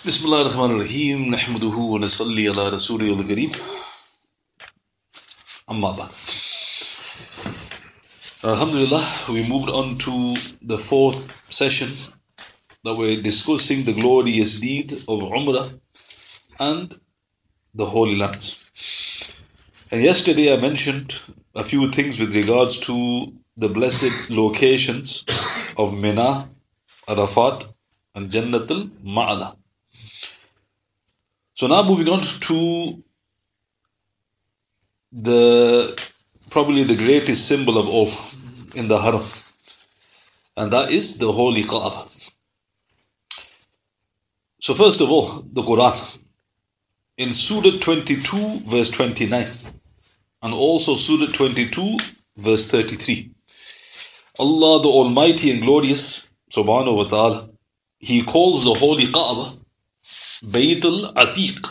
Bismillah ar-Rahman ar-Rahim. Nahmaduhu wa nasalli ala Rasulih al-Kareem. Amma ba'd. Alhamdulillah, we moved on to the fourth session that we're discussing the glorious deed of Umrah and the Holy Lands. And yesterday I mentioned a few things with regards to the blessed locations of Mina, Arafat and Jannatul Ma'ala. So now moving on to probably the greatest symbol of all in the Haram, and that is the Holy Kaaba. So first of all, the Quran in Surah 22 verse 29 and also Surah 22 verse 33. Allah the Almighty and Glorious Subhanahu wa Ta'ala, He calls the Holy Kaaba Bayt al-Atiq.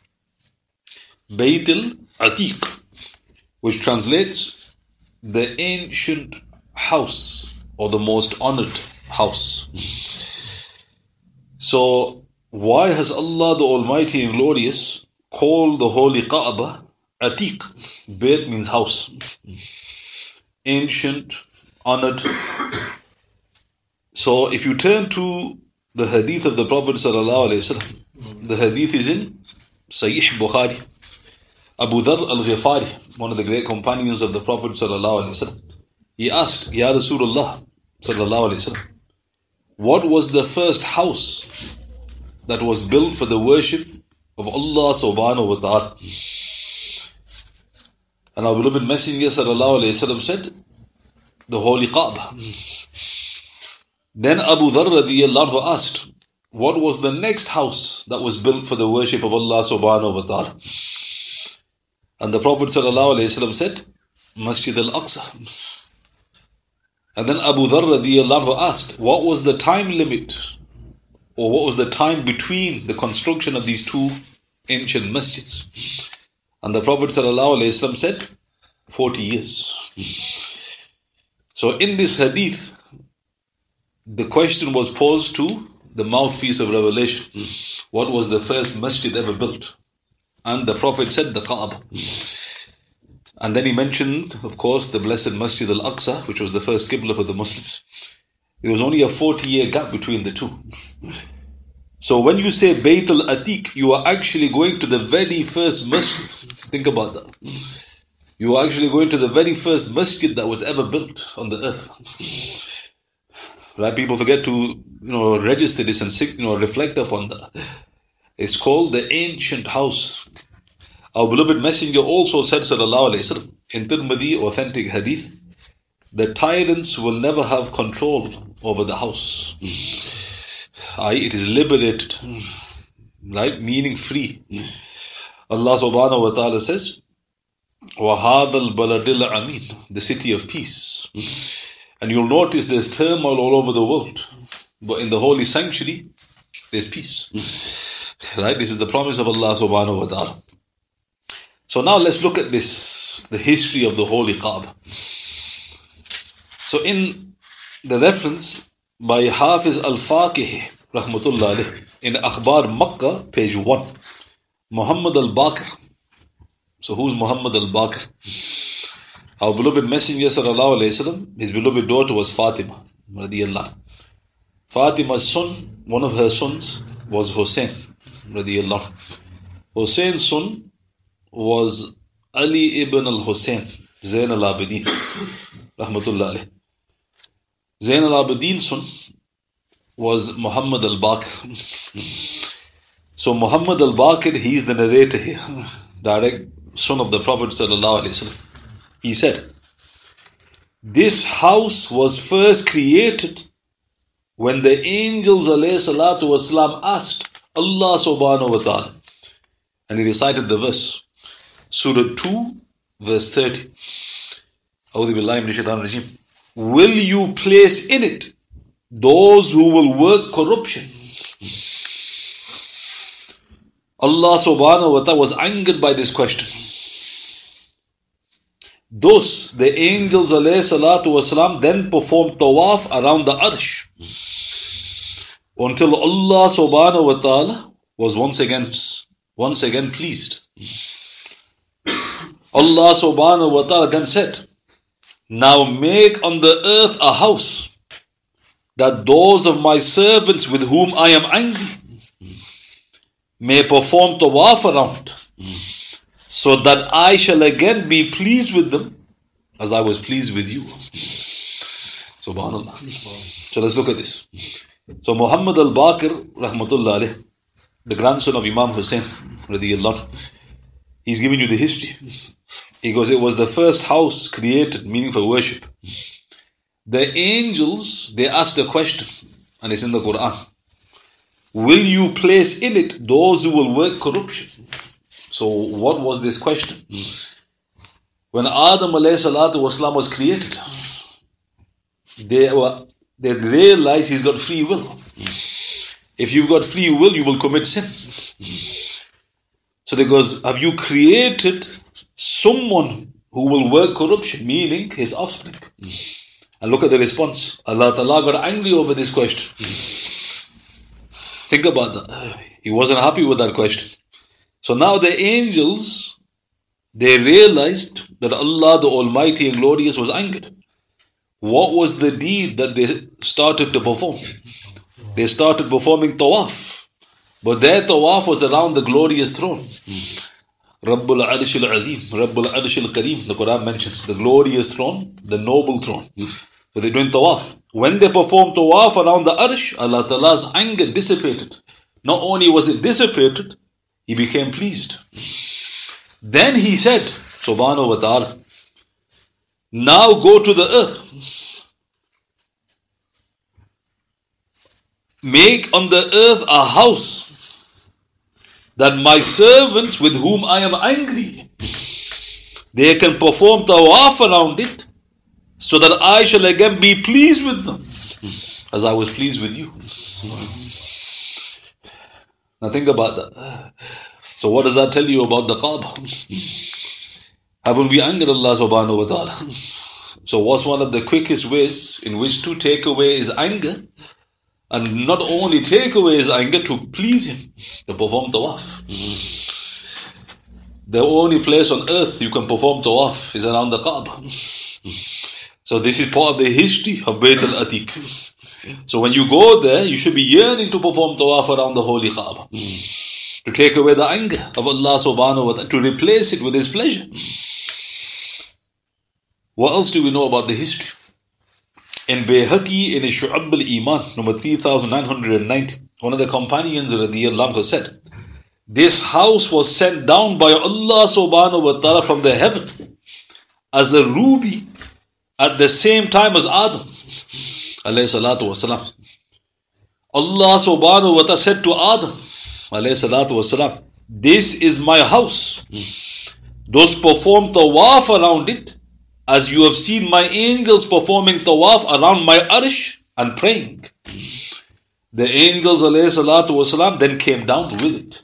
Bayt al-Atiq, which translates the ancient house or the most honored house. So why has Allah the Almighty and Glorious called the Holy Kaaba Atiq? Bayt means house. Ancient, honored. So if you turn to the hadith of the Prophet ﷺ, the hadith is in Sahih Bukhari. Abu Dharr al-Ghifari, one of the great companions of the Prophet ﷺ, he asked, Ya Rasulullah ﷺ, what was the first house that was built for the worship of Allah subhanahu wa ta'ala? And our beloved Messenger ﷺ said, the Holy Kaaba. Then Abu Dharr radiyallahu anhu asked, what was the next house that was built for the worship of Allah subhanahu wa ta'ala? And the Prophet ﷺ said, Masjid al-Aqsa. And then Abu Dharr radiyallahu anhu asked, what was the time limit, or what was the time between the construction of these two ancient masjids? And the Prophet ﷺ said, 40 years. So in this hadith, the question was posed to the mouthpiece of revelation. What was the first masjid ever built? And the Prophet said the Kaaba. And then he mentioned, of course, the blessed Masjid al-Aqsa, which was the first Qibla for the Muslims. There was only a 40-year gap between the two. So when you say Bayt al-Atiq, you are actually going to the very first masjid. Think about that. You are actually going to the very first masjid that was ever built on the earth. Right? People forget to, register this and reflect upon that. It's called the ancient house. Our beloved Messenger also said, sallallahu alayhi wasallam, in Tirmidhi authentic hadith, the tyrants will never have control over the house. It is liberated, right? Meaning free. Allah subhanahu wa ta'ala says, وَهَذَا الْبَلَدِ الْأَمِينَ, the city of peace. And you'll notice there's turmoil all over the world, but in the holy sanctuary, there's peace. Right? This is the promise of Allah subhanahu wa ta'ala. So now let's look at this, the history of the Holy Kaaba. So in the reference by Hafiz al-Faqih, rahmatullah alayh, in Akhbar Makkah, page 1, Muhammad al-Baqir. So who's Muhammad al-Baqir? Our beloved Messenger sallallahu alayhi wasallam, his beloved daughter was Fatima radiyallahu. Fatima's son, one of her sons, was Hussein radiyallahu. Hussein's son was Ali ibn al-Hussein, Zain al-Abidin rahmatullah alayh. Zain al-Abidin's son was Muhammad al-Baqir. So Muhammad al-Baqir, he is the narrator here, direct son of the Prophet sallallahu alayhi wasallam. He said, this house was first created when the angels alayhi salatu wasalam asked Allah subhanahu wa ta'ala. And he recited the verse, Surah 2 verse 30. A'udhu billahi minash shaitanir rajim. Will you place in it those who will work corruption? Allah subhanahu wa ta'ala was angered by this question. Thus, the angels alayhi salatu wasalam then performed tawaf around the arsh until Allah subhanahu wa ta'ala was once again pleased. Allah subhanahu wa ta'ala then said, now make on the earth a house, that those of my servants with whom I am angry may perform tawaf around, so that I shall again be pleased with them as I was pleased with you. Subhanallah. So let's look at this. So Muhammad al-Baqir, rahmatullah alayh, the grandson of Imam Hussein, radiyallahu anhu, he's giving you the history. He goes, it was the first house created, meaning for worship. The angels, they asked a question, and it's in the Quran. Will you place in it those who will work corruption? So what was this question? When Adam alayhi salatu wasalam was created, they realized he's got free will. If you've got free will, you will commit sin. So they goes, have you created someone who will work corruption, meaning his offspring? And look at the response. Allah Ta'ala got angry over this question. Think about that. He wasn't happy with that question. So now the angels, they realized that Allah the Almighty and Glorious was angered. What was the deed that they started to perform? They started performing tawaf. But their tawaf was around the glorious throne. Rabbul Arshil Azim, Rabbul Arshil Kareem, the Quran mentions the glorious throne, the noble throne. So they're doing tawaf. When they performed tawaf around the Arsh, Allah Ta'ala's anger dissipated. Not only was it dissipated, He became pleased. Then He said, Subhanahu wa Ta'ala, now go to the earth. Make on the earth a house, that my servants with whom I am angry, they can perform tawaf around it, so that I shall again be pleased with them, as I was pleased with you. Now think about that. So what does that tell you about the Kaaba? Haven't we angered Allah subhanahu wa ta'ala? So what's one of the quickest ways in which to take away His anger? And not only take away His anger, to please Him, to perform tawaf. The only place on earth you can perform tawaf is around the Kaaba. So this is part of the history of Bayt al-Atiq. So when you go there, you should be yearning to perform tawaf around the holy Kaaba. To take away the anger of Allah subhanahu wa ta'ala, to replace it with His pleasure. What else do we know about the history? In Bayhaqi, in Shu'ab al-Iman, number 3990, one of the companions radiyallahu anhu said, this house was sent down by Allah subhanahu wa ta'ala from the heaven as a ruby at the same time as Adam alayhi salatu wasalam. Allah subhanahu wa ta'ala said to Adam alayhi salatu wasalam, this is my house. Those perform tawaf around it, as you have seen my angels performing tawaf around my arsh and praying. The angels alayhi salatu wasalam then came down with it.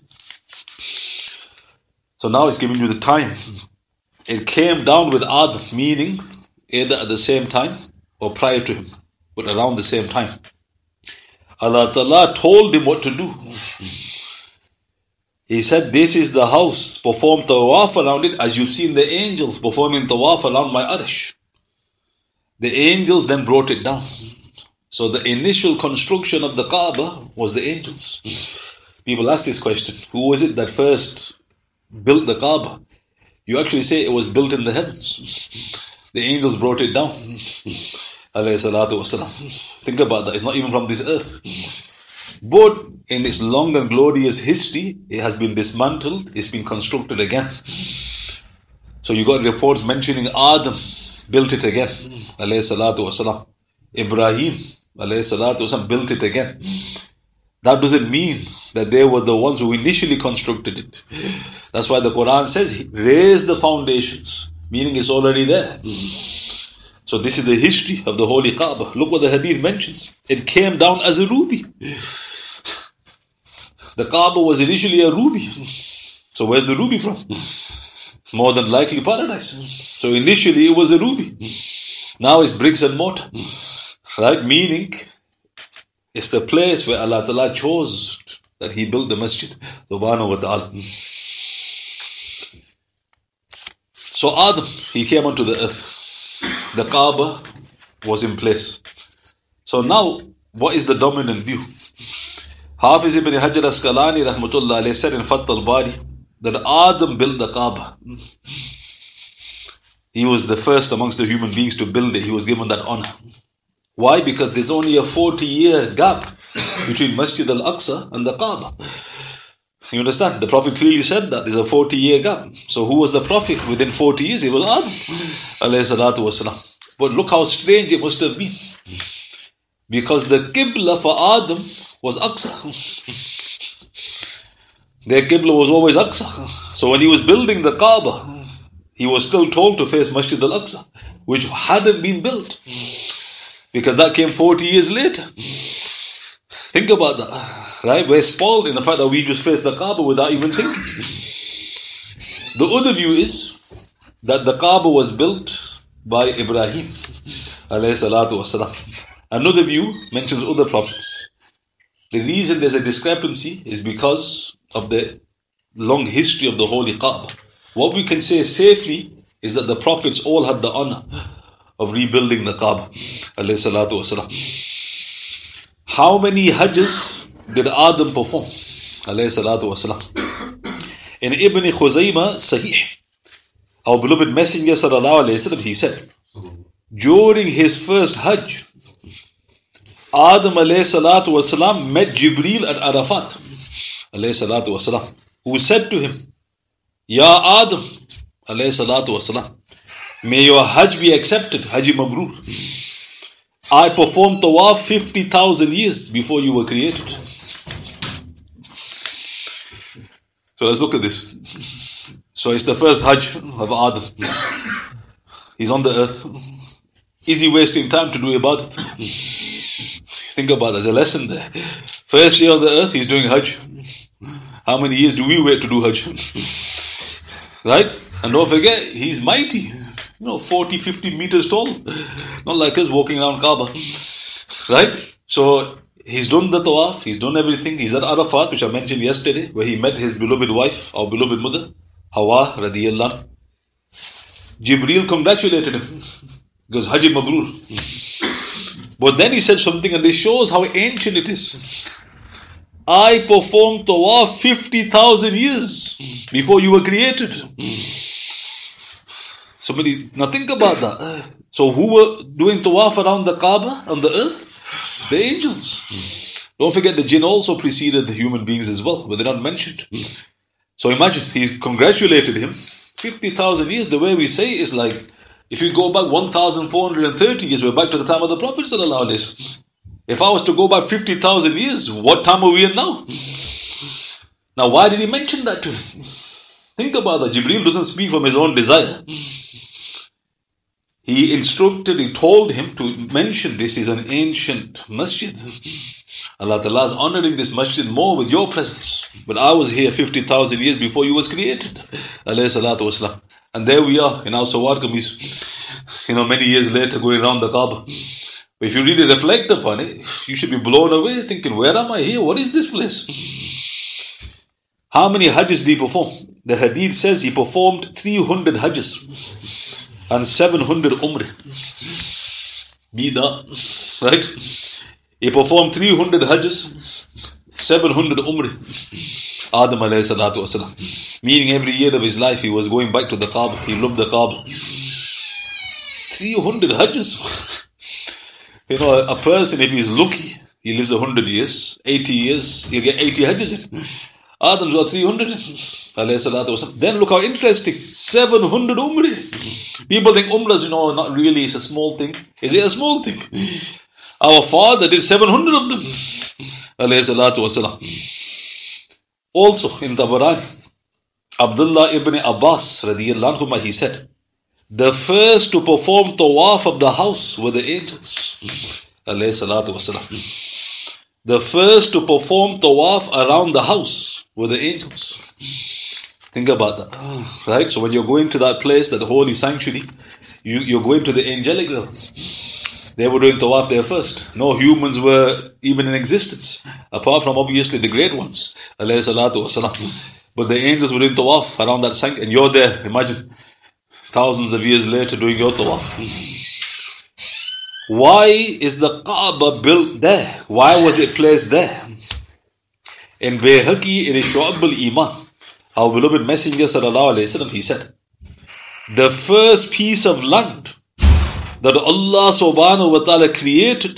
So now it's giving you the time. It came down with Adam, meaning either at the same time or prior to him, but around the same time. Allah Ta'ala told him what to do. He said, this is the house, perform tawaf around it as you've seen the angels performing tawaf around my arsh. The angels then brought it down. So the initial construction of the Kaaba was the angels. People ask this question, who was it that first built the Kaaba? You actually say it was built in the heavens. The angels brought it down. Alayhi salatu wasalam. Think about that, it's not even from this earth. But in its long and glorious history, it has been dismantled, it's been constructed again. So you got reports mentioning Adam built it again, alayhi salatu wasalam. Ibrahim, alayhi salatu wasalam, built it again. That doesn't mean that they were the ones who initially constructed it. That's why the Quran says, raise the foundations, meaning it's already there. So this is the history of the Holy Kaaba. Look what the hadith mentions. It came down as a ruby. The Kaaba was initially a ruby. So where's the ruby from? More than likely paradise. So initially it was a ruby. Now it's bricks and mortar. Right? Meaning, it's the place where Allah Ta'ala chose that he built the masjid. Subhanahu wa ta'ala. So Adam, he came onto the earth. The Kaaba was in place. So now, what is the dominant view? Hafiz ibn Hajar Asqalani rahmatullah alayhi said in Fath al-Bari that Adam built the Kaaba. He was the first amongst the human beings to build it. He was given that honor. Why? Because there's only a 40-year gap between Masjid al-Aqsa and the Kaaba. You understand? The Prophet clearly said that there's a 40-year gap. So who was the Prophet within 40 years? It was Adam alayhi salatu wasalam. But look how strange it must have been. Because the Qibla for Adam was Aqsa. Their Qibla was always Aqsa. So when he was building the Kaaba, he was still told to face Masjid al-Aqsa, which hadn't been built. Because that came 40 years later. Think about that, right? We're spoiled in the fact that we just face the Kaaba without even thinking. The other view is that the Kaaba was built by Ibrahim alayhi salatu wasalam. Another view mentions other prophets. The reason there's a discrepancy is because of the long history of the Holy Kaaba. What we can say safely is that the prophets all had the honor of rebuilding the Kaaba alayhi salatu wasalam. How many hajjs did Adam perform alayhi salatu wasalam? In Ibn Khuzaymah Sahih, our beloved Messenger sallallahu alayhi wasallam, he said, during his first hajj, Adam alayhi salatu wasalam met Jibreel at Arafat alayhi salatu wasalam, who said to him, Ya Adam alayhi salatu wasalam, may your hajj be accepted, Hajj Mabrur. I performed tawaf 50,000 years before you were created. So let's look at this. So it's the first hajj of Adam. He's on the earth. Is he wasting time to do ibadat? Think about it, there's a lesson there. First year on the earth, he's doing hajj. How many years do we wait to do hajj? Right? And don't forget, he's mighty. 40, 50 meters tall. Not like us walking around Kaaba. Right? So, he's done the tawaf, he's done everything. He's at Arafat, which I mentioned yesterday, where he met his beloved wife, our beloved mother, Hawa radiyallahu anha. Jibreel congratulated him. He goes, Hajj Mabrur. But then he said something, and this shows how ancient it is. I performed tawaf 50,000 years before you were created. Now think about that. So who were doing tawaf around the Kaaba on the earth? The angels. Don't forget the jinn also preceded the human beings as well, but they're not mentioned. So imagine, he congratulated him. 50,000 years, the way we say is like, if you go back 1,430 years, we're back to the time of the Prophet sallallahu alaihi wasallam. If I was to go back 50,000 years, what time are we in now? Now why did he mention that to him? Think about that. Jibreel doesn't speak from his own desire. He told him to mention this is an ancient masjid. Allah Ta'ala is honoring this masjid more with your presence. But I was here 50,000 years before you was created. Alayhi salatu wasalam. And there we are in our Sawar Kameez, many years later going around the Kaaba. But if you really reflect upon it, you should be blown away thinking, where am I here? What is this place? How many hajjs did he perform? The hadith says he performed 300 hajjs and 700 umrah. Bida, right? He performed 300 hajjs, 700 umrah. Adam alayhi salatu wasalam. Meaning every year of his life he was going back to the Kaaba. He loved the Kaaba. 300 hajjs. A person, if he's lucky, he lives 100 years, 80 years, he'll get 80 hajjs in. Adam's got 300 alayhi salatu wasalam. Then look how interesting, 700 umrah. People think umrahs, not really, it's a small thing. Is it a small thing? Our father did 700 of them. Alayhi salatu wasalam. Also in Tabarani, Abdullah ibn Abbas radiyallahu anhu, he said, the first to perform tawaf of the house were the angels. Alayhi salatu wasalam. The first to perform tawaf around the house were the angels. Think about that. Right? So when you're going to that place, that holy sanctuary, you're going to the angelic realm. They were doing tawaf there first. No humans were even in existence, apart from obviously the great ones, alayhi salatu wasalam. But the angels were doing tawaf around that site, and you're there. Imagine, thousands of years later doing your tawaf. Why is the Kaaba built there? Why was it placed there? In Bayhaqi, in Shu'ab al-Iman, our beloved Messenger sallallahu alayhi wasallam, he said, the first piece of land that Allah subhanahu wa ta'ala created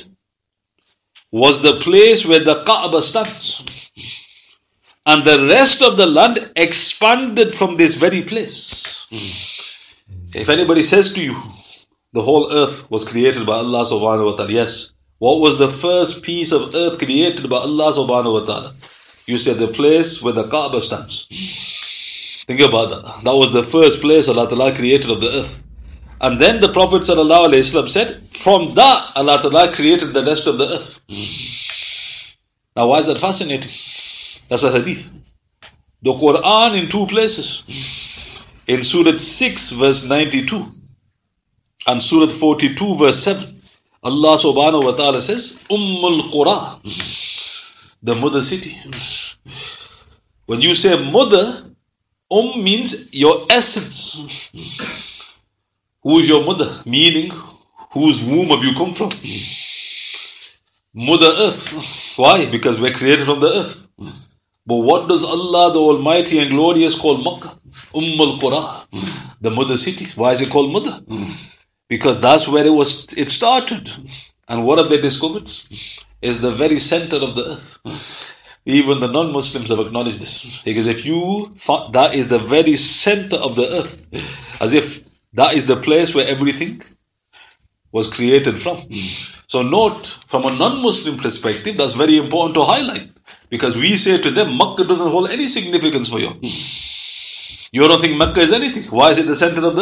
was the place where the Kaaba stands. And the rest of the land expanded from this very place. If anybody says to you, the whole earth was created by Allah subhanahu wa ta'ala, yes. What was the first piece of earth created by Allah subhanahu wa ta'ala? You said the place where the Kaaba stands. Think about that. That was the first place Allah ta'ala created of the earth. And then the Prophet sallallahu alayhi wasallam said, from that Allah ta'ala created the rest of the earth. Now why is that fascinating? That's a hadith. The Quran in two places. In Surah 6 verse 92 and Surah 42 verse 7. Allah subhanahu wa ta'ala says, Ummul Qura, the mother city. When you say mother, means your essence. Who is your mother? Meaning, whose womb have you come from? Mother Earth. Why? Because we're created from the earth. But what does Allah the Almighty and Glorious call Makkah? Ummul Qura, the mother city. Why is it called mother? Because that's where it started. And what have they discovered? It's the very center of the earth. Even the non-Muslims have acknowledged this. Because if that is the very center of the earth, as if that is the place where everything was created from. So note, from a non-Muslim perspective, that's very important to highlight. Because we say to them, Makkah doesn't hold any significance for you. You don't think Makkah is anything. Why is it the center of the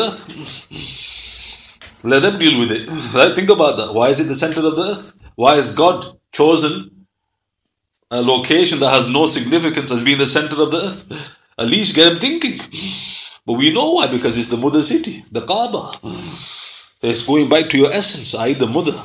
earth? Let them deal with it. Right? Think about that. Why is it the center of the earth? Why has God chosen a location that has no significance as being the center of the earth? At least get them thinking. But we know why, because it's the mother city, the Kaaba. It's going back to your essence, i.e. the mother.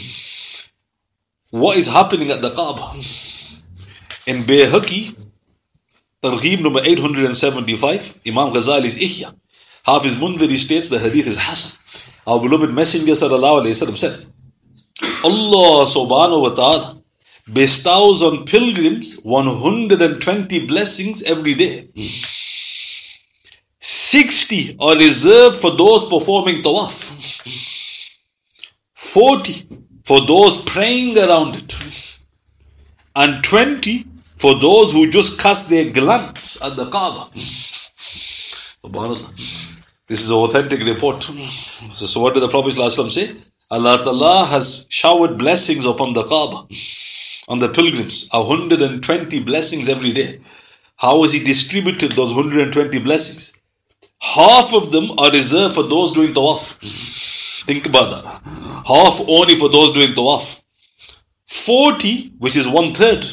What is happening at the Kaaba? In Bayhaqi, Targheeb number 875, Imam Ghazali's Ihya, Hafiz Mundhiri states the hadith is Hasan. Our beloved Messenger sallallahu alayhi wasallam said, Allah subhanahu wa ta'ala bestows on pilgrims 120 blessings every day. 60 are reserved for those performing tawaf. 40 for those praying around it. And 20 for those who just cast their glance at the Kaaba. Subhanallah. This is an authentic report. So what did the Prophet ﷺ say? Allah Ta'ala has showered blessings upon the Kaaba, on the pilgrims. 120 blessings every day. How has He distributed those 120 blessings? Half of them are reserved for those doing tawaf. Think about that. Half only for those doing tawaf. 40, which is 1/3.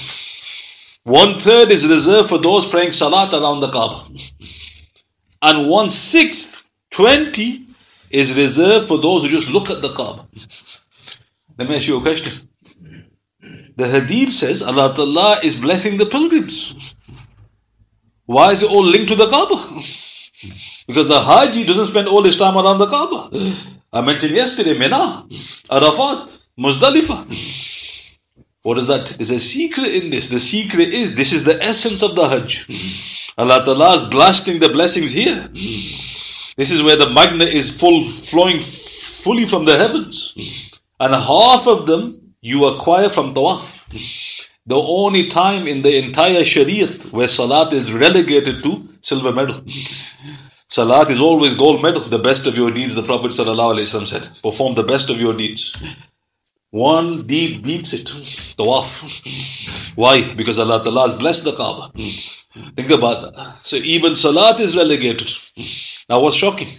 1/3 is reserved for those praying salat around the Kaaba. And 1/6, 20, is reserved for those who just look at the Kaaba. Let me ask you a question. The hadith says Allah Ta'ala is blessing the pilgrims. Why is it all linked to the Kaaba? Because the Haji doesn't spend all his time around the Kaaba. I mentioned yesterday, Mina, Arafat, Muzdalifah. What is that? There's a secret in this. The secret is, this is the essence of the Hajj. Allah Ta'ala is blasting the blessings here. This is where the magnet is flowing fully from the heavens. And half of them you acquire from tawaf. The only time in the entire Shariat where Salat is relegated to silver medal. Salat is always gold medal, the best of your deeds, the Prophet ﷺ said. Perform the best of your deeds. One deed beats it. Tawaf. Why? Because Allah Ta'ala has blessed the Kaaba. Think about that. So even Salat is relegated. Now what's shocking?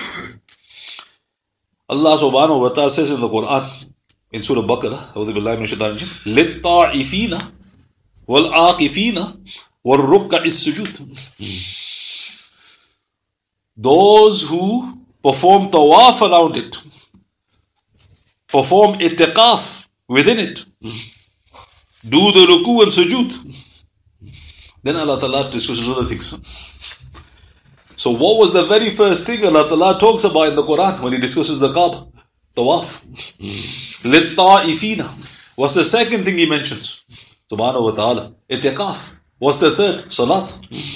Allah subhanahu wa ta'ala says in the Quran, in Surah Baqarah, لِلطَّاعِفِينَ وَالْعَاقِفِينَ وَالرُّكَّعِ السُّجُودِ. Those who perform tawaf around it, perform i'tiqaf within it, do the ruku and sujood. Then Allah Ta'ala discusses other things. So what was the very first thing Allah Ta'ala talks about in the Quran when He discusses the Kaaba? Tawaf. Lit-ta'ifina. What's the second thing He mentions? Subhanahu wa ta'ala. I'tiqaf. What's the third? Salat.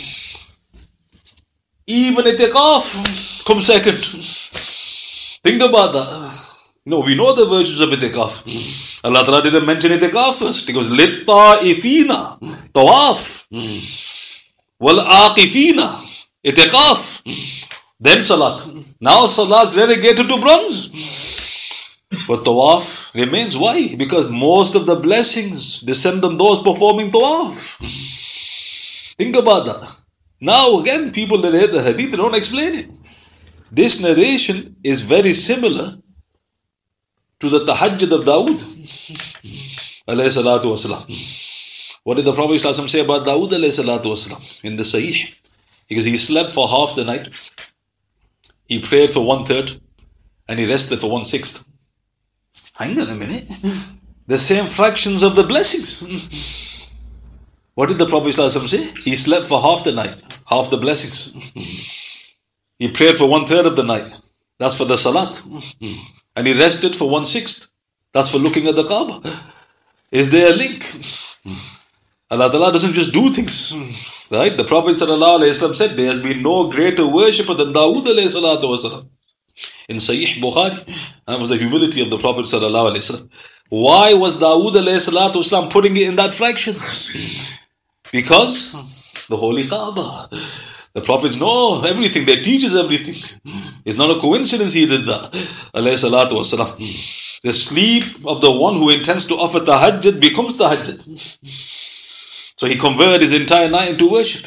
Even i'tiqaf comes second. Think about that. No, we know the virtues of i'tiqaf. Allah Ta'ala didn't mention i'tiqaf first. He goes, Lit-ta'ifina. Tawaf. Wal-aqifina. I'tiqaf. Then salat. Now salat is relegated to bronze. But tawaf remains. Why? Because most of the blessings descend on those performing tawaf. Think about that. Now again, people that read the hadith, they don't explain it. This narration is very similar to the tahajjud of Dawood alayhi salatu wasalam. What did the Prophet ﷺ say about Dawood alayhi salatu wasalam in the Sahih? Because he slept for half the night, he prayed for 1/3, and he rested for 1/6. Hang on a minute. The same fractions of the blessings. What did the Prophet ﷺ say? He slept for half the night, half the blessings. He prayed for 1/3 of the night. That's for the salat. And he rested for 1/6. That's for looking at the Kaaba. Is there a link? Allah Ta'ala doesn't just do things. Right? The Prophet ﷺ said, there has been no greater worshipper than Dawood alayhi salatu wasalam. In Sahih Bukhari, that was the humility of the Prophet ﷺ. Why was Dawood alayhi salatu wasalam putting it in that fraction? Because the Holy Kaaba. The prophets know everything. They teach us everything. It's not a coincidence he did that. Alayhi salatu wasalam. The sleep of the one who intends to offer tahajjud becomes tahajjud. So he converted his entire night into worship.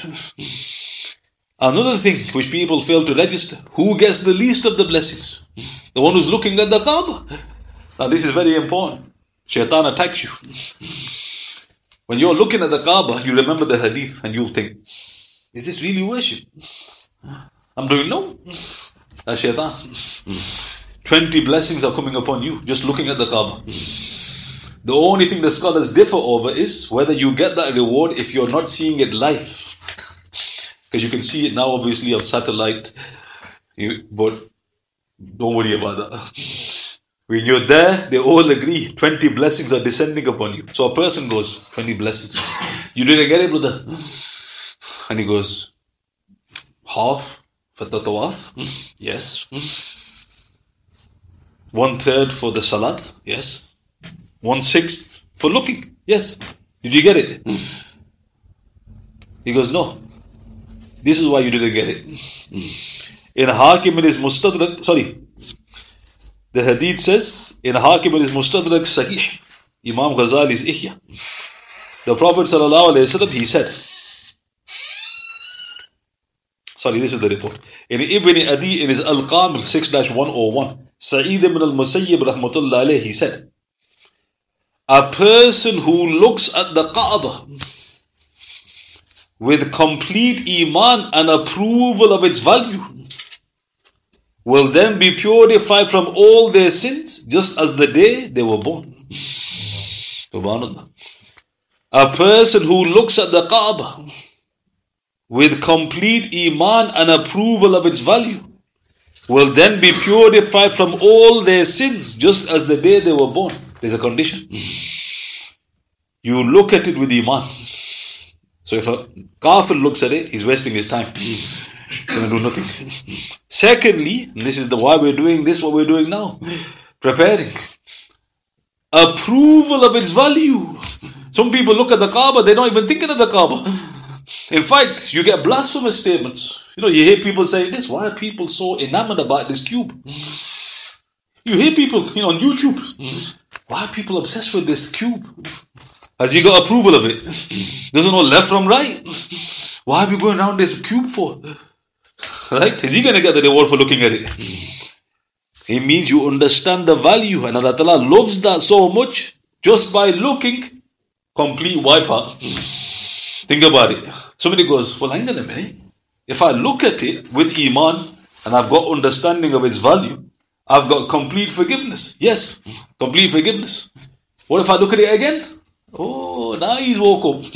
Another thing which people fail to register, who gets the least of the blessings? The one who's looking at the Kaaba. Now this is very important. Shaitan attacks you. When you're looking at the Kaaba, you remember the hadith and you'll think, is this really worship? I'm doing no. That's Shaitan. 20 blessings are coming upon you just looking at the Kaaba. The only thing the scholars differ over is whether you get that reward if you're not seeing it live. Because you can see it now obviously on satellite. But don't worry about that. When you're there, they all agree 20 blessings are descending upon you. So a person goes, 20 blessings. You didn't get it, brother? And he goes, half for the tawaf? Yes. 1/3 for the salat? Yes. 1/6 for looking? Yes. Did you get it? He goes, no. This is why you didn't get it. In Hakim in his Mustadrak, the hadith says, in Hakim in his Mustadrak Sahih, Imam Ghazali's Ihya, the Prophet ﷺ, he said, this is the report. In Ibn Adi in his Al-Kamil 6-101, Sa'id ibn al-Musayyib rahmatullah alayhi, he said, a person who looks at the Kaaba with complete iman and approval of its value will then be purified from all their sins just as the day they were born. Subhanallah. A person who looks at the Kaaba with complete iman and approval of its value will then be purified from all their sins just as the day they were born. There's a condition. You look at it with iman. So if a kafir looks at it, he's wasting his time. He's going to do nothing. Secondly, and this is why we're doing this, what we're doing now. Preparing. Approval of its value. Some people look at the Kaaba, they're not even thinking of the Kaaba. In fact, you get blasphemous statements. You hear people say this, why are people so enamored about this cube? You hear people, on YouTube, why are people obsessed with this cube? Has he got approval of it? Doesn't know left from right. Why are we going around this cube for? Right? Is he going to get the reward for looking at it? It means you understand the value, and Allah Ta'ala loves that so much. Just by looking, complete wipeout. Think about it. Somebody goes, well, hang on a minute. If I look at it with iman and I've got understanding of its value, I've got complete forgiveness. Yes, complete forgiveness. What if I look at it again? Oh, now he's woke up.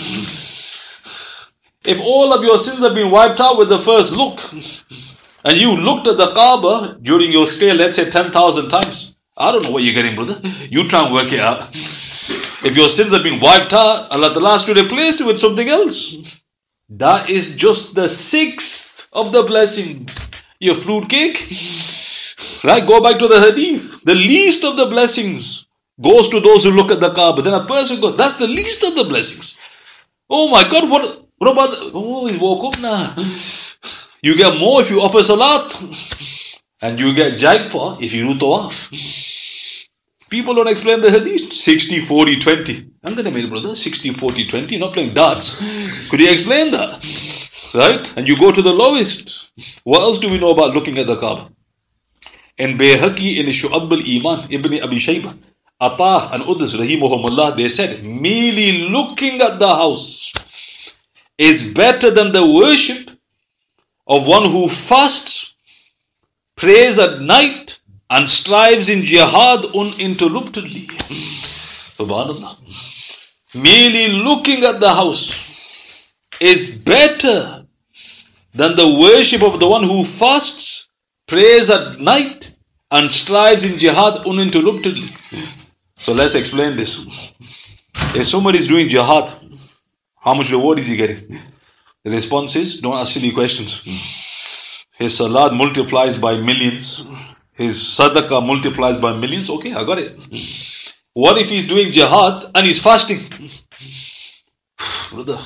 If all of your sins have been wiped out with the first look, and you looked at the Kaaba during your stay, let's say 10,000 times, I don't know what you're getting, brother. You try and work it out. If your sins have been wiped out, Allah Ta'ala has to replace it with something else. That is just the 6th of the blessings. Your fruit cake. Right? Go back to the hadith. The least of the blessings goes to those who look at the Kaaba. Then a person goes, that's the least of the blessings. Oh my God, what about oh, he woke up now. You get more if you offer salat. And you get jackpot if you do tawaf. People don't explain the hadith. 60, 40, 20. I'm going to make it, brother. 60, 40, 20. You're not playing darts. Could you explain that? Right? And you go to the lowest. What else do we know about looking at the Kaaba? In Bayhaqi, in Shu'ab al-Iman, Ibn Abi Shaybah, Atah and others, rahimahumullah, they said, merely looking at the house is better than the worship of one who fasts, prays at night, and strives in jihad uninterruptedly. Subhanallah. Merely looking at the house is better than the worship of the one who fasts, prays at night, and strives in jihad uninterruptedly. So let's explain this. If somebody is doing jihad, how much reward is he getting? The response is, don't ask silly questions. His salat multiplies by millions. His sadaqah multiplies by millions. Okay, I got it. What if he's doing jihad and he's fasting? Brother,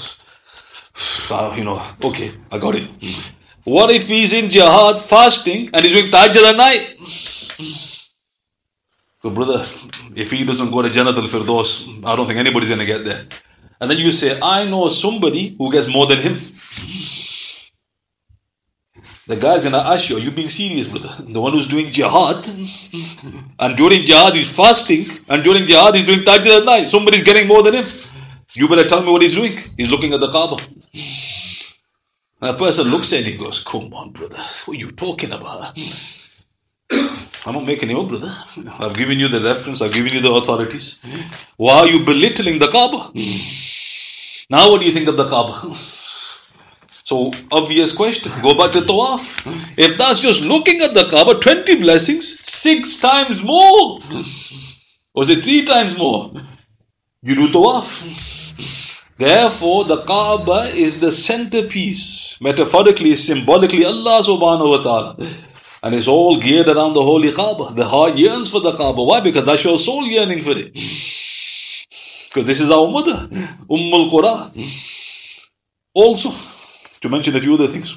okay, I got it. What if he's in jihad fasting and he's doing tahajjud at night? So brother, if he doesn't go to Jannat al-Firdaus, I don't think anybody's going to get there. And then you say, I know somebody who gets more than him. The guy's going to ask you, are you being serious, brother? The one who's doing jihad, and during jihad he's fasting, and during jihad he's doing tahajjud at night. Somebody's getting more than him. You better tell me what he's doing. He's looking at the Kaaba. And a person looks at it and he goes, come on, brother, what are you talking about? I'm not making it up, brother. I've given you the reference, I've given you the authorities. Why are you belittling the Kaaba? Now what do you think of the Kaaba? So, obvious question, go back to Tawaf. If that's just looking at the Kaaba, 20 blessings, 6 times more. Or is it 3 times more? You do Tawaf. Therefore, the Kaaba is the centerpiece, metaphorically, symbolically, Allah subhanahu wa ta'ala. And it's all geared around the holy Kaaba. The heart yearns for the Kaaba. Why? Because that's your soul yearning for it. Because this is our mother, Ummul Qura. Also, to mention a few other things.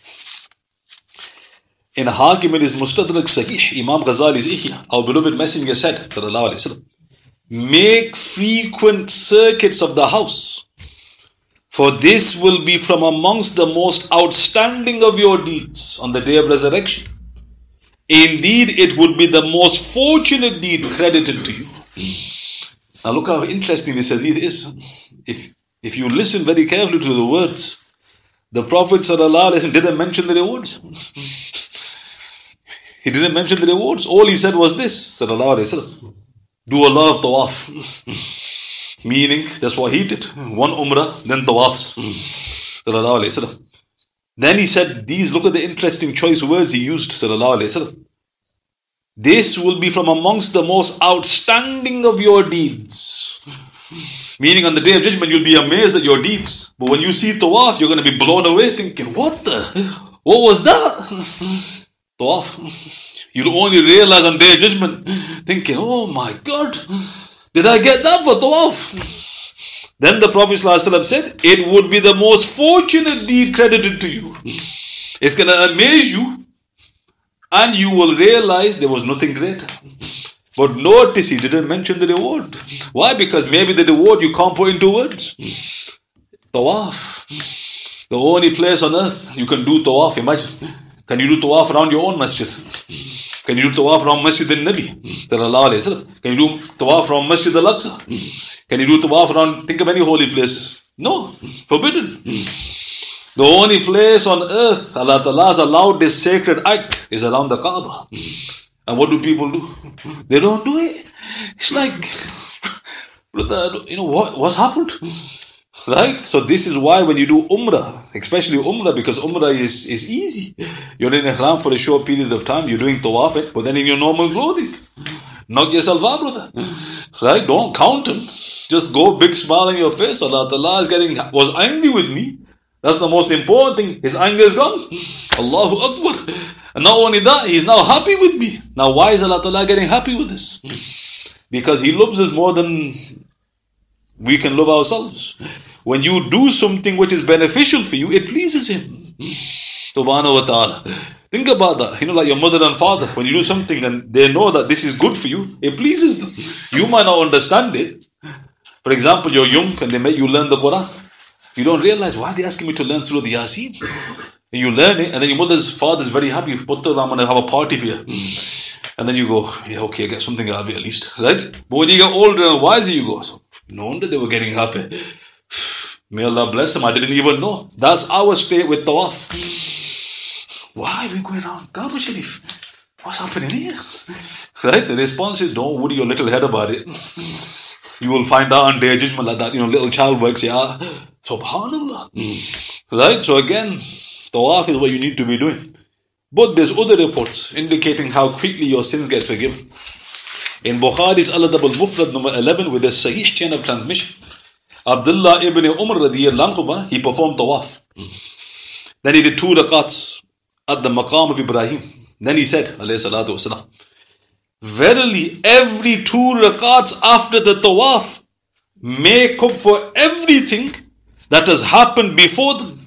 In Hakim, it is Mustadrak Sahih, Imam Ghazali's Ihya, our beloved Messenger said, sallallahu alayhi wasallam, make frequent circuits of the house, for this will be from amongst the most outstanding of your deeds on the day of resurrection. Indeed, it would be the most fortunate deed credited to you. Now look how interesting this hadith is. If you listen very carefully to the words, the Prophet ﷺ didn't mention the rewards. He didn't mention the rewards. All he said was this, ﷺ, do a lot of tawaf. Meaning, that's what he did. One umrah, then tawafs. ﷺ. Then he said, look at the interesting choice words he used, ﷺ. This will be from amongst the most outstanding of your deeds. Meaning on the day of judgment, you'll be amazed at your deeds. But when you see tawaf, you're going to be blown away thinking, what was that? Tawaf. You'll only realize on day of judgment, thinking, oh my God, did I get that for tawaf? Then the Prophet ﷺ said, it would be the most fortunate deed credited to you. It's going to amaze you, and you will realize there was nothing greater. But notice he didn't mention the reward. Why? Because maybe the reward you can't put into words. Tawaf. The only place on earth you can do tawaf. Imagine. Can you do tawaf around your own masjid? Can you do tawaf around Masjid al-Nabi? Can you do tawaf around Masjid al-Aqsa? Can you do tawaf around, think of any holy places? No. Forbidden. The only place on earth Allah Ta'ala has allowed this sacred act is around the Kaaba. And what do people do? They don't do it. It's like, what's happened? Right? So this is why when you do Umrah, especially Umrah, because Umrah is easy. You're in Ihram for a short period of time, you're doing Tawaf, but then in your normal clothing. Knock yourself out, brother. Right? Don't count him. Just go, big smile on your face. Allah Ta'ala was angry with me. That's the most important thing. His anger is gone. Allahu Akbar. And not only that, He's now happy with me. Now why is Allah Ta'ala getting happy with this? Because He loves us more than we can love ourselves. When you do something which is beneficial for you, it pleases Him. Subhanahu wa ta'ala. Think about that. Like your mother and father, when you do something and they know that this is good for you, it pleases them. You might not understand it. For example, you're young and they make you learn the Quran. You don't realize, why are they asking me to learn Surah Yasin? And you learn it, and then your father is very happy. Putter, I'm going to have a party for you. And then you go, yeah, okay, I get something out of it at least. Right? But when you get older and wiser, you go, so, no wonder they were getting happy. May Allah bless them. I didn't even know. That's our state with Tawaf. Why are we going on Kaaba Sharif? What's happening here? Right? The response is, don't worry your little head about it. You will find out on Day of Judgment like that. Little child works here. Subhanallah. Right? So again, Tawaf is what you need to be doing. But there's other reports indicating how quickly your sins get forgiven. In Bukhari's Al-Adab al-Mufrad number 11 with a Sahih chain of transmission, Abdullah ibn Umar radiyallahu anhu, he performed Tawaf. Then he did 2 rakats at the maqam of Ibrahim. Then he said, alayhi salatu wasalam, verily every 2 rakats after the Tawaf make up for everything that has happened before them.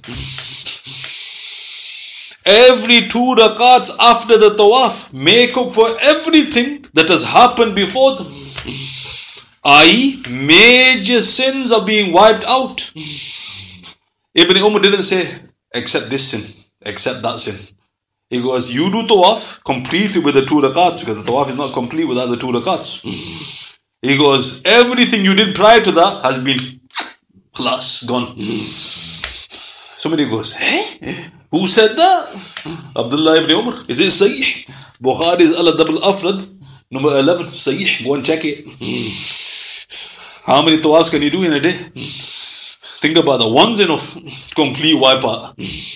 Every 2 rakats after the Tawaf make up for everything that has happened before them. I.e., major sins are being wiped out. Ibn Umar didn't say, except this sin, except that sin. He goes, you do Tawaf, complete it with the 2 rakats, because the Tawaf is not complete without the 2 rakats. He goes, everything you did prior to that has been plus, gone. Somebody goes, who said that? Abdullah ibn Umar. Is it Sahih? Bukhari's Al-Adab al-Mufrad number 11, Sahih. Go and check it. How many tawafs can you do in a day? Think about that. One's enough. Complete wipeout.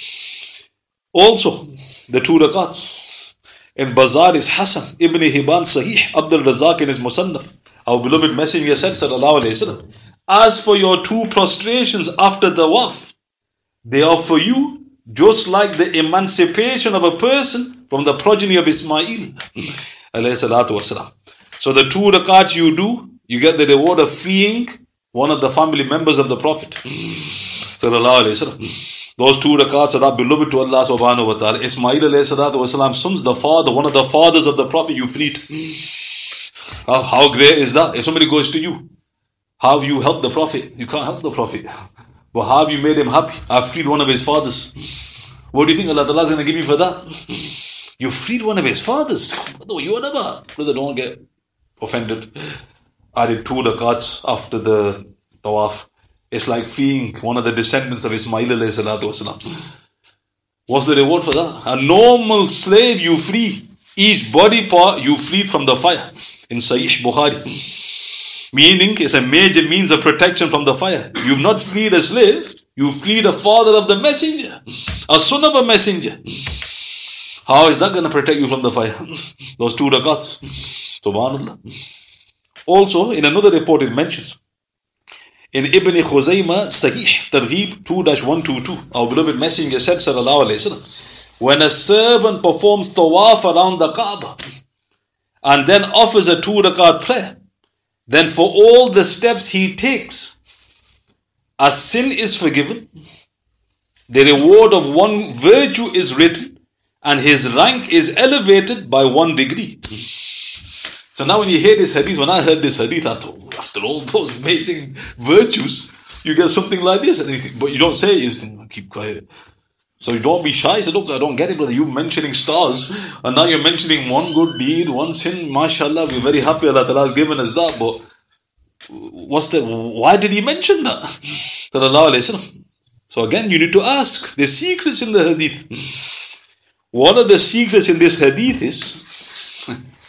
Also, the 2 rakats. In Bazar is Hassan ibn Hibban Sahih, Abdul Razak in his Musannaf. Our beloved Messenger said, sallallahu alayhi wa sallam, as for your 2 prostrations after the tawaf, they are for you just like the emancipation of a person from the progeny of Ismail. Alayhi salatu wasalam. So the 2 rakats you do, you get the reward of freeing one of the family members of the Prophet. Sallallahu alayhi wasallam. Those 2 rakats are that beloved to Allah subhanahu wa ta'ala. Ismail alayhi salatu wasalam, son's the father, one of the fathers of the Prophet you freed. How great is that? If somebody goes to you, how have you helped the Prophet? You can't help the Prophet. But how have you made him happy? I've freed one of his fathers. What do you think Allah Ta'ala is going to give you for that? You freed one of his fathers. You are brother, don't get offended. I did 2 rakats after the tawaf. It's like freeing one of the descendants of Ismail alayhi salatu wasalam. What's the reward for that? A normal slave you free. Each body part you freed from the fire. In Sahih Bukhari. Meaning, it's a major means of protection from the fire. You've not freed a slave, you freed a father of the messenger, a son of a messenger. How is that going to protect you from the fire? Those 2 rakats. Subhanallah. Also, in another report it mentions, in Ibn Khuzaymah Sahih Targhib 2-122, our beloved messenger said, sallallahu alayhi wa sallam, when a servant performs tawaf around the Kaaba and then offers a 2 rakat prayer, then for all the steps he takes, a sin is forgiven, the reward of 1 virtue is written, and his rank is elevated by 1 degree. So now when you hear this hadith, when I heard this hadith, I thought, after all those amazing virtues, you get something like this. But you don't say it, you think, keep quiet. So you don't be shy. Say, look, I don't get it, brother. You mentioning stars, and now you're mentioning 1 good deed, 1 sin. MashaAllah, we're very happy Allah Ta'ala has given us that. But why did he mention that? Sallallahu alayhi wa sallam. So again, you need to ask. There's secrets in the hadith. One of the secrets in this hadith is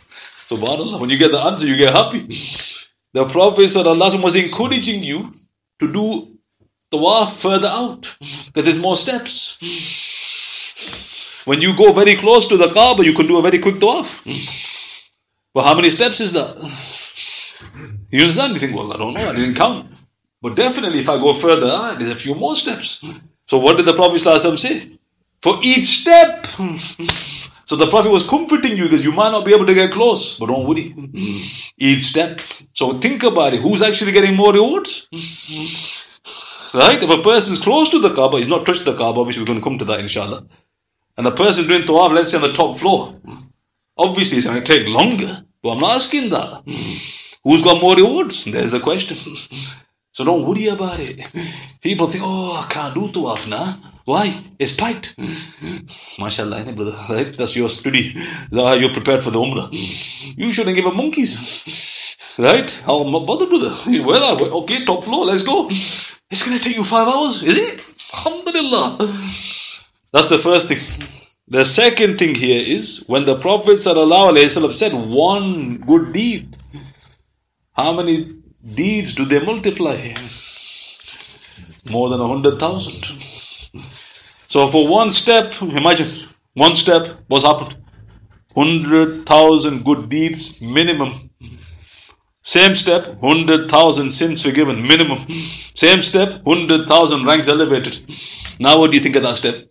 Subhanallah. When you get the answer, you get happy. The Prophet ﷺ was encouraging you to do tawaf further out, because there's more steps. When you go very close to the Kaaba, you can do a very quick tawaf. But how many steps is that? You understand? You think, well, I don't know, I didn't count. But definitely if I go further, there's a few more steps. So what did the Prophet ﷺ say? For each step. So the Prophet was comforting you, because you might not be able to get close, but don't worry. Each step. So think about it. Who's actually getting more rewards? Right? If a person is close to the Kaaba, he's not touched the Kaaba, obviously we're going to come to that inshallah. And a person doing tawaf, let's say on the top floor, obviously it's going to take longer. But I'm not asking that. Who's got more rewards? There's the question. So don't worry about it. People think, oh, I can't do tawaf now. Why? It's packed. MashaAllah, brother. Right? That's your study. That's how you're prepared for the Umrah. You shouldn't give a monkeys. Right? How bother, brother? Well, okay, top floor, let's go. It's going to take you 5 hours, is it? Alhamdulillah. That's the first thing. The second thing here is, when the Prophet ﷺ said one good deed, how many deeds do they multiply? More than 100,000. So for one step, imagine, one step, what's happened? 100,000 good deeds minimum. Same step, 100,000 sins forgiven minimum. Same step, 100,000 ranks elevated. Now what do you think of that step?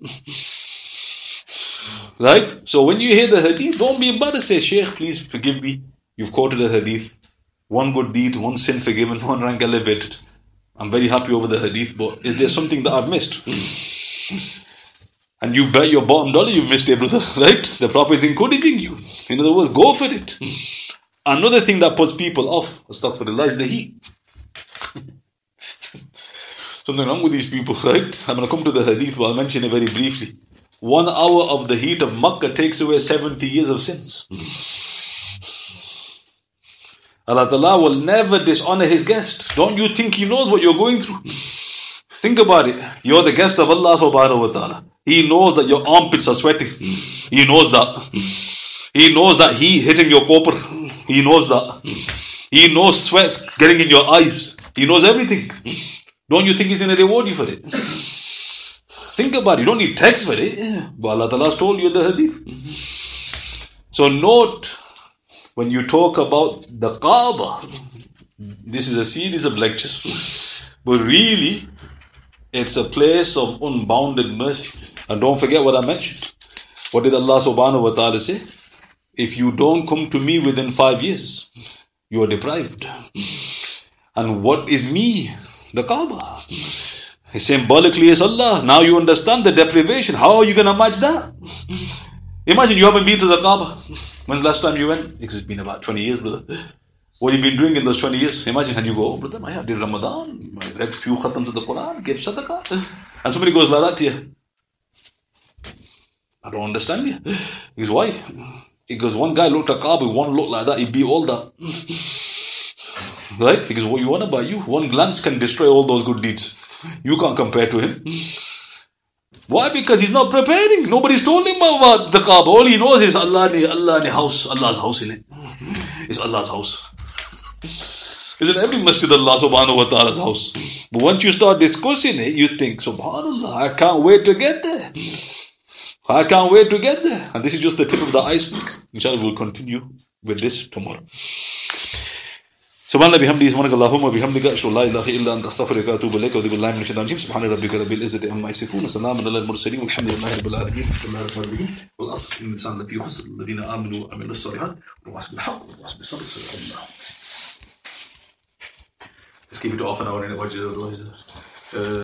Right? So when you hear the hadith, don't be embarrassed. Say, Shaykh, please forgive me. You've quoted a hadith. One good deed, one sin forgiven, one rank elevated. I'm very happy over the hadith, but is there something that I've missed? And you bet your bottom dollar you've missed it, brother. Right? The Prophet is encouraging you. In other words, go for it. Another thing that puts people off, astaghfirullah, is the heat. Something wrong with these people, right? I'm going to come to the hadith, but I'll mention it very briefly. 1 hour of the heat of Makkah takes away 70 years of sins. Allah Ta'ala will never dishonor His guest. Don't you think He knows what you're going through? Think about it. You're the guest of Allah Subhanahu wa Ta'ala. He knows that your armpits are sweating. He knows that. He knows that He hitting your copper. He knows that. He knows sweat's getting in your eyes. He knows everything. Don't you think He's going to reward you for it? Think about it. You don't need text for it. But Allah Ta'ala has told you in the hadith. So note, when you talk about the Kaaba, this is a series of lectures. But really, it's a place of unbounded mercy. And don't forget what I mentioned. What did Allah Subhanahu wa Ta'ala say? If you don't come to me within 5 years, you are deprived. And what is me? The Kaaba. Symbolically is Allah. Now you understand the deprivation. How are you going to match that? Imagine you haven't been to the Kaaba. When's the last time you went? Because it's been about 20 years, brother. What have you been doing in those 20 years? Imagine, and you go, oh, brother, I did Ramadan, I read a few khatams of the Quran, gave sadaqah. And somebody goes like that to you. I don't understand you. He goes, why? He goes, one guy looked at Kaaba, one looked like that, he beat all that. Right? He goes, what you want about you? One glance can destroy all those good deeds. You can't compare to him. Why? Because he's not preparing. Nobody's told him about the Kaaba. All he knows is Allah's house in it. It's Allah's house. Isn't every masjid Allah Subhanahu wa Ta'ala's house? But once you start discussing it, you think, Subhanallah, I can't wait to get there. I can't wait to get there. And this is just the tip of the iceberg. Inshallah, we'll continue with this tomorrow. Subhanallah bihamdihi, subhanaka Allahumma bihamdika, ashhadu an la ilaha illa anta, astaghfiruka wa atubu ilayk, wa a'udhu billahi minash shaitanir rajim. Subhana rabbika rabbil izzati amma yasifun, wa salamun alal mursalin, walhamdulillahi rabbil alamin. Bismillahir rahmanir rahim. Wal 'asr, innal insana lafi khusr, alladhina amanu wa 'amilus salihat, wa wasbil haqq, wa wasbil sabr. Let's keep it to half an hour and otherwise